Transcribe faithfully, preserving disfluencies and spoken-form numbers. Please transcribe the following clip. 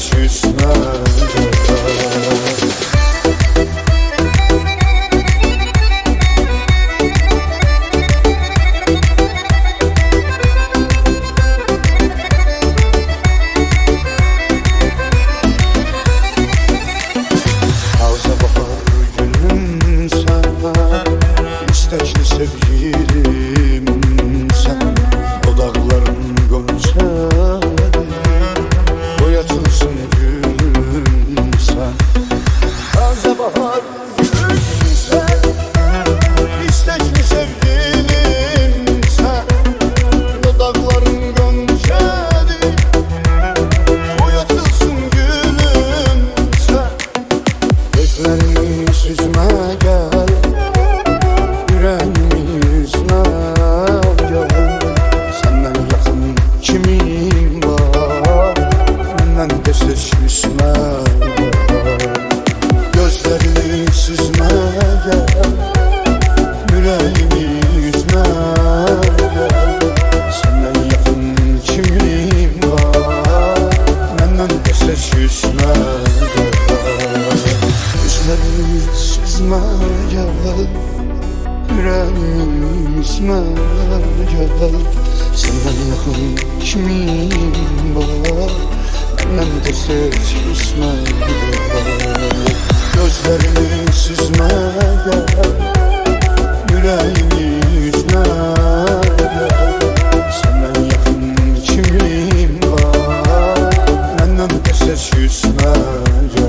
küsme Taze bahar gülüm sen, istekli sevgilim sen. O dağların goncaları boyatılsın gülüm sen. Taze bahar gülüm sen, istekli sevgilim sen. O dağların goncaları boyatılsın gülüm sen. Gözlerimi süzme gel, yüreğimi yüzme gel. Senden yakın kimin var, benden de ses küsme gel. Gözlerimi süzme gel, yüreğimi yüzme gel. Senden yakın kimin var, benden de ses küsme gel. Gözlerimi süzme gel, yüreğimi yüzme gel. Senden yakın kimin var, benden de ses küsme gel. Gözlerimi süzme gel, yüreğimi yüzme gel. Senden yakın kimin var, benden de ses küsme gel.